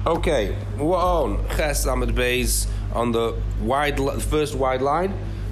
Okay, we're on Ches Amid Beis on the first wide line.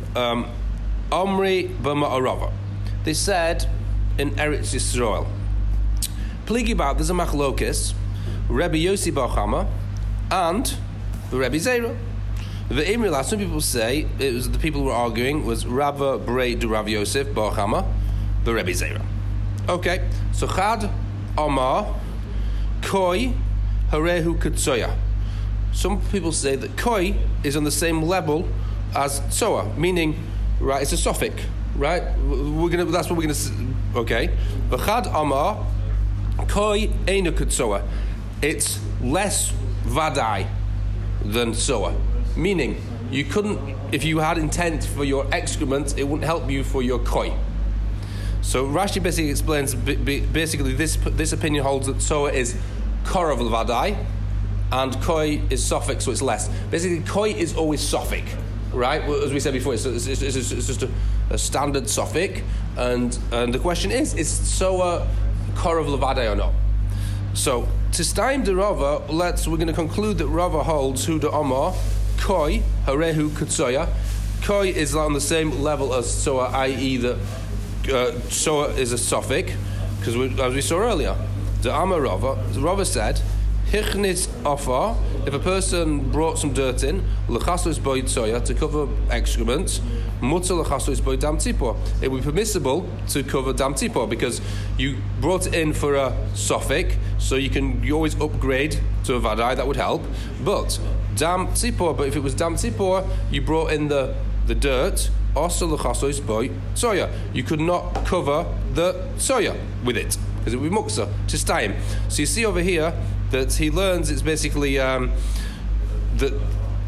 Omri b'ma'arava. They said in Eretz Yisrael. Pligi about there's a machlokes, Rebbe Yossi bar Chama and the Rebbe Zera. The Imrila, some people say it was the people who were arguing was Rava Brei du Rav Yosef bar Chama, the Rebbe Zera. Okay, so Chad Amar Koi Harehu Ketzoya. Some people say that Koi is on the same level as Tzoa, meaning, right, it's a suffix, right? That's what we're gonna. Okay, V'chad Amar Koi Einu Ketzoa. It's less vadai than Tzoa, meaning you couldn't, if you had intent for your excrement, it wouldn't help you for your Koi. So Rashi basically explains. Basically, this opinion holds that Tzoa is Korav Vadai, and Koi is suffix, so it's less. Basically, Koi is always suffix, right? As we said before, it's just a standard suffix, and the question is Tzoa Korav Vadai or not? So to Staim de Rava, we're going to conclude that Rava holds Hu de Omar Koi Harehu Ketzoya. Koi is on the same level as Tzoa, i.e. that Tzoa is a suffix, because as we saw earlier, the Amar Rava said, Hichnis Afar, if a person brought some dirt in, L'chasos Boi Tzoya, to cover excrement, Mutzah L'chasos Boi Dam Tzipor, it would be permissible to cover Dam Tzipor, because you brought it in for a suffix, so you always upgrade to a Vadai, that would help, but Dam Tzipor, but if it was Dam Tzipor, you brought in the dirt, also L'chasos Boi Tzoya, you could not cover the Tzoya with it, because it would be muksa, to stay him. So you see over here that he learns it's basically that the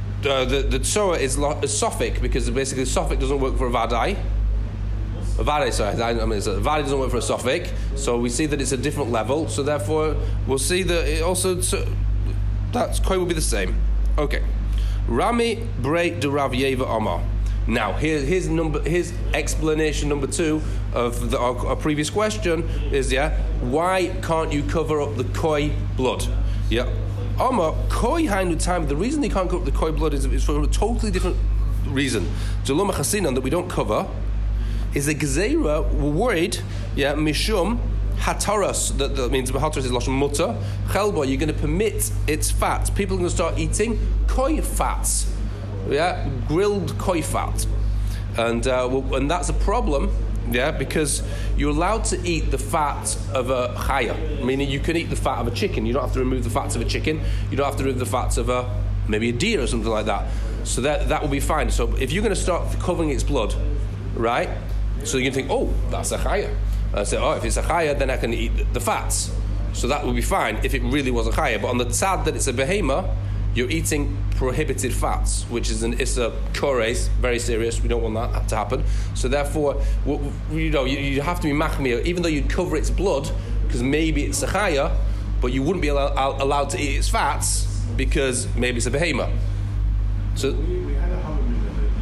tzoa is a suffix, because basically a suffix doesn't work for a vadai. A vadai doesn't work for a suffix, so we see that it's a different level. So therefore, we'll see that it also that Koi will be the same. Okay, Rami Brei de Rav Yeva Omar. Now, his explanation number 2 of our previous question is, why can't you cover up the Koi blood? Yeah. Omar, Koi Hainu time, the reason they can't cover up the Koi blood is for a totally different reason. Jaloma Chasinan, that we don't cover, is a Gzeira, we're worried, Mishum, Hataras, that means Hataras is Lashon Mutter, Chelba, you're going to permit its fats. People are going to start eating Koi fats. Grilled Koi fat, and that's a problem, because you're allowed to eat the fat of a chaya, meaning you can eat the fat of a chicken. You don't have to remove the fats of a chicken. You don't have to remove the fats of maybe a deer or something like that. So that will be fine. So if you're going to start covering its blood, right? So you can think, oh, that's a chaya. And say, oh, if it's a chaya, then I can eat the fats. So that would be fine if it really was a chaya. But on the tzad that it's a behema, you're eating prohibited fats, which is an issa kores, very serious. We don't want that to happen. So therefore, you have to be machmir, even though you'd cover its blood, because maybe it's a chaya, but you wouldn't be allowed to eat its fats because maybe it's a behema. So we had a holiday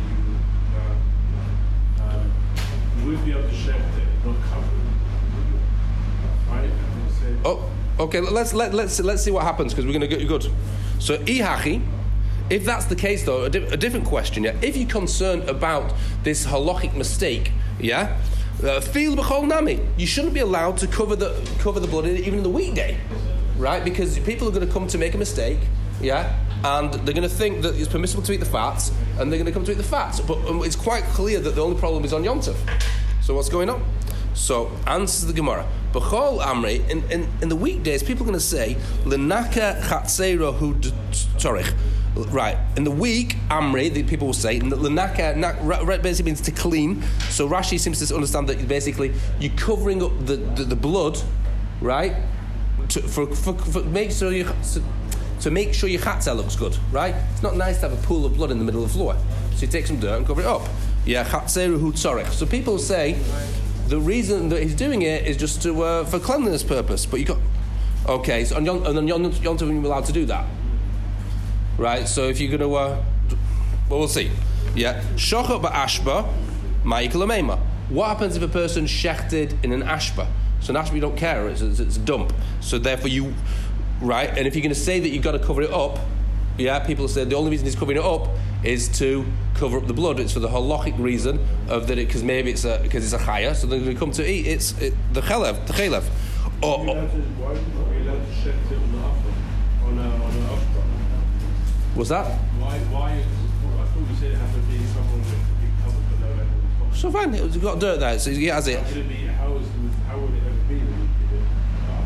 that you would be able to share it, not cover it. Right? Oh, okay. Let's see what happens, because we're going to get you good. So, ihachi, if that's the case, though, a different question, if you're concerned about this halachic mistake, fil b'chol nami, you shouldn't be allowed to cover the blood even in the weekday, right? Because people are going to come to make a mistake, and they're going to think that it's permissible to eat the fats, and they're going to come to eat the fats. But it's quite clear that the only problem is on Yom Tov. So what's going on? So, answers the Gemara. B'chol Amri, in the weekdays, people are going to say, L'naka chatzera hu tzorich. Right. In the week, Amri, the people will say, L'naka basically means to clean. So Rashi seems to understand that basically you're covering up the blood, right? To make sure your chatzah looks good, right? It's not nice to have a pool of blood in the middle of the floor. So you take some dirt and cover it up. Chatzera hu tzorich. So people say, the reason that he's doing it is just to for cleanliness purpose. But you got so on Yom Tov you're allowed to do that, right? So if you're going to, well, we'll see. Shochet ba'ashba, ma'ikol ameima. What happens if a person shechted in an ashba? So an ashba you don't care; it's a dump. So therefore right? And if you're going to say that you've got to cover it up, yeah, people say the only reason he's covering it up is to cover up the blood. It's for the halachic reason of that, because maybe it's a chaya, so they're going to come to eat. It's the chalev. Why are we allowed to shecht it on an ashra? Was that? Why? I thought you said it had to be someone with a big cover for no end. So fine, it's got dirt there, so he has it. How would it ever be when you did it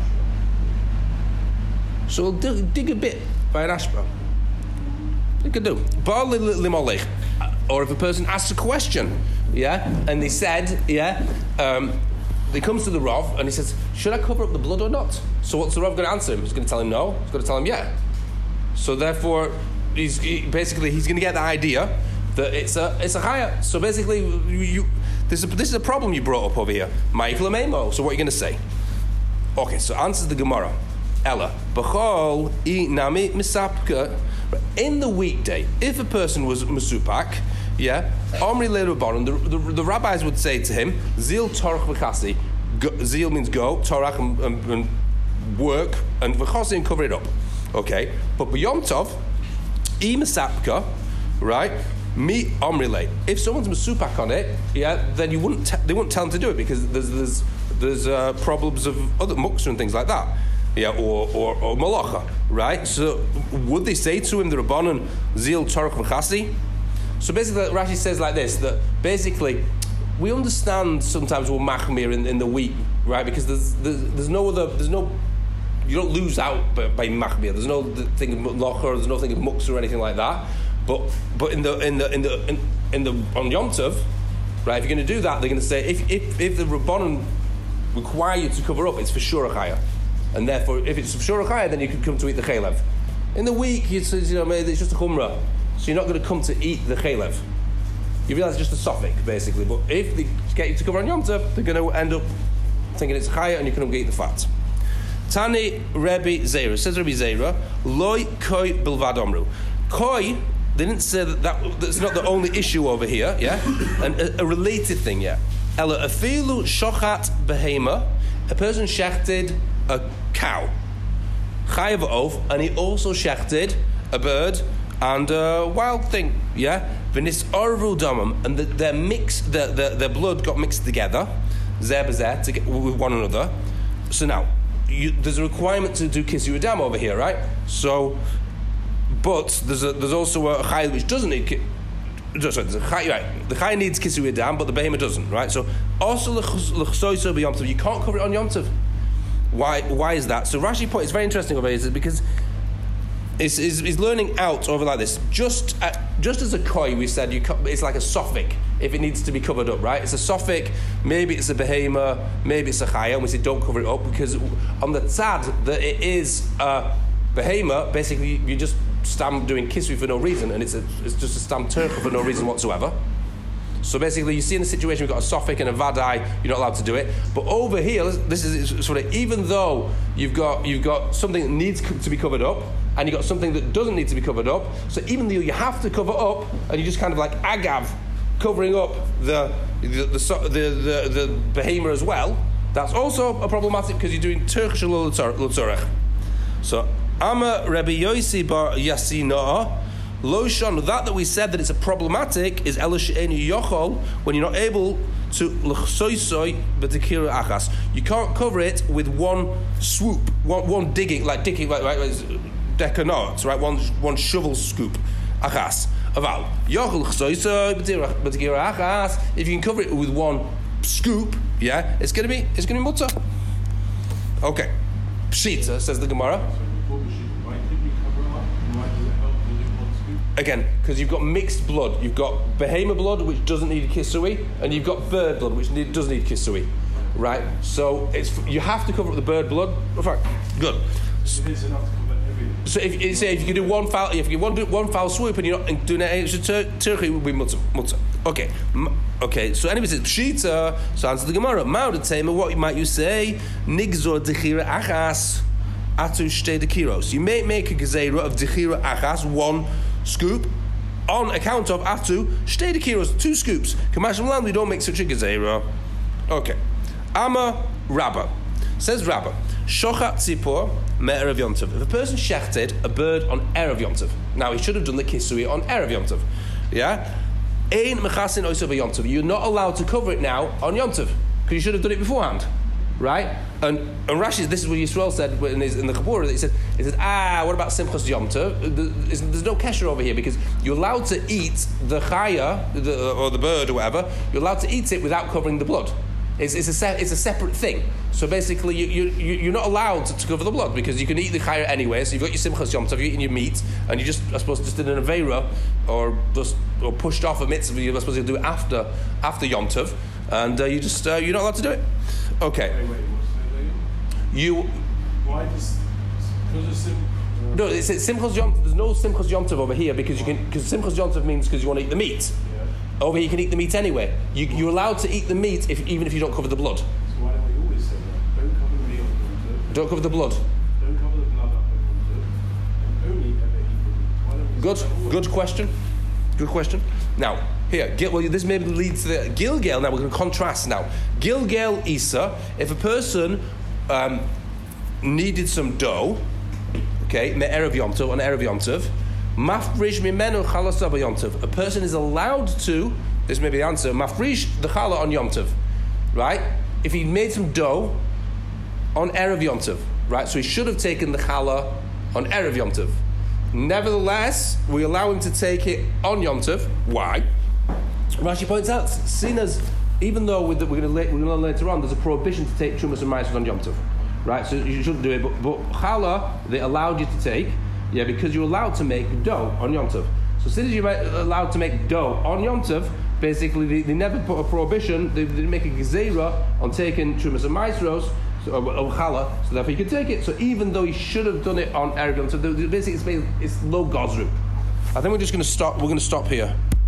ashra? So we'll dig a bit by an ashra. They could do. Or if a person asks a question, yeah, and they said, yeah, he comes to the Rav and he says, should I cover up the blood or not? So what's the Rav going to answer him? He's going to tell him no. He's going to tell him yeah. So therefore, he's going to get the idea that it's a chaya. So basically, this is a problem you brought up over here. Ma'if l'meimo. So what are you going to say? Okay, so answers the Gemara. Ella, b'chol I nami misapka. In the weekday, if a person was masupak, yeah, Omri le'Rabbanan, the rabbis would say to him, Zil torach v'chasi. Zil means go, torach and work, and v'chasi and cover it up. Okay, but b'yom tov, I misapka, right? Mi Omri le. If someone's masupak on it, yeah, then they wouldn't tell him to do it because there's problems of other muksa and things like that. Yeah, or malacha, right? So would they say to him the Rabbanan Zil Torach V'chasi? So basically, Rashi says like this: that basically we understand sometimes we're machmir in the week, right? Because there's no you don't lose out by machmir. There's no thing of malacha, there's no thing of muksa or anything like that. But in the on Yom Tov, right? If you're going to do that, they're going to say if the Rabbanan require you to cover up, it's for sure a chaya. And therefore, if it's Shura Chaya, then you could come to eat the chaylev. In the week, it's just a chumrah, so you're not going to come to eat the chaylev. You realise it's just a sofik, basically. But if they get you to cover on Yom Tov, they're going to end up thinking it's chaya, and you can eat the fat. Tani Rebbe Zera, says Rebbe Zera, loy koi bilvad omru. Koi, they didn't say that's not the only issue over here, yeah? And a related thing, yeah. Ela afilu shochat behema, a person shechted a cow, chayav oath, and he also shechted a bird and a wild thing, yeah. V'nis orvu damam, and their blood got mixed together, zeh b'zeh, with one another. So now, there's a requirement to do kisu adam over here, right? So, but there's also a chayav which doesn't need. Sorry, there's a chay, right? The chay needs kisu adam, but the behemoth doesn't, right? So also l'chsoiso b'yom tov, you can't cover it on yom tov. Why is that? So Rashi point is very interesting over here, is because he's learning out over like this. Just as a koi, we said it's like a sofik if it needs to be covered up, right? It's a sofik, maybe it's a behemoth, maybe it's a chaya, and we say don't cover it up because on the tzad that it is a behemoth, basically you just stam doing kisui for no reason, and it's just a stam turka for no reason whatsoever. So basically, you see in the situation we've got a sofik and a vadai, you're not allowed to do it. But over here, this is sort of, even though you've got something that needs to be covered up, and you've got something that doesn't need to be covered up. So even though you have to cover up, and you just kind of like agav, covering up the behemoth as well, that's also a problematic because you're doing Turkish l'tzorech. So Ama Rabbi Yossi bar Yasina. Loshon, that we said that it's a problematic is elisheni yochol when you're not able to l'chsoisoi b'tekira achas. You can't cover it with one swoop, one digging like decanot, right? One shovel scoop achas. Aval yochol l'chsoisoi b'tekira achas. If you can cover it with one scoop, yeah, it's gonna be mutter. Okay, pshita says the Gemara. Again, because you've got mixed blood. You've got behemoth blood, which doesn't need kisui, and you've got bird blood, which does need kisui, right? So you have to cover up the bird blood. In fact, good. So if you can do one foul, if you want to do one foul swoop and you're not doing it extra turkey, it would be mutter. Okay. So anyways, it's pshita. So answer the Gemara. Ma'od what might you say? Nigzor dechira achas atu shtei dekiros. You may make a gezerah of dechira achas, one scoop, on account of atu shtei dekiros, two scoops. Kamashim land, we don't make such a gezerah. Okay. Ama Rabba says Rabba Shochat tzipor me'erev Yom Tov. If a person shechted a bird on Erev Yom Tov, now he should have done the kisui on Erev Yom Tov. Yeah? Ein mechasin oisav Yom Tov. You're not allowed to cover it now on Yom Tov because you should have done it beforehand. Right? And Rashi, this is what Yisrael said in the Kapura. He said, what about Simchas Yom Tov? There's no kesher over here because you're allowed to eat the chaya, or the bird or whatever, you're allowed to eat it without covering the blood. It's a separate thing. So basically, you're not allowed to cover the blood because you can eat the chaya anyway. So you've got your Simchas Yom Tov, you're eating your meat, and you just, I suppose, just did an Aveira or pushed off a mitzvah. You're supposed to do it after Yom Tov, and you're not allowed to do it. Okay. Wait, what's the Why does... Because of No, it's Simchas Yom Tov. There's no Simchas Yom Tov over here because Simchas Yom Tov means because you want to eat the meat. Yeah. Over here you can eat the meat anyway. You're allowed to eat the meat even if you don't cover the blood. So why don't we always say that? Don't cover the meat on Yom Tov. Don't cover the blood. Don't cover the blood up on Yom Tov. And only ever eat the meat. Why don't we Good question. Good question. Now, here, this maybe leads to the Gilgal. Now we're going to contrast now. Gilgal Isa, if a person needed some dough, okay, me'erev Yom Tov, on Erev Yom Tov, mafrish mimenu chalasava Yom Tov. A person is allowed to, this may be the answer, mafrish the challah on Yom Tov, right? If he made some dough on Erev Yom Tov, right? So he should have taken the challah on Erev Yom Tov. Nevertheless, we allow him to take it on Yom Tov. Why? Rashi points out, seen as, even though we're going to learn later on, there's a prohibition to take Trumas and Maasros on Yom Tov. Right, so you shouldn't do it, but challah, they allowed you to take, because you're allowed to make dough on Yom Tov. So since you're allowed to make dough on Yom Tov, basically they never put a prohibition, they didn't make a gezerah on taking Trumas and Maasros, or challah, so therefore you can take it. So even though you should have done it on Erev Yom Tov, basically it's low gozru. I think we're going to stop here.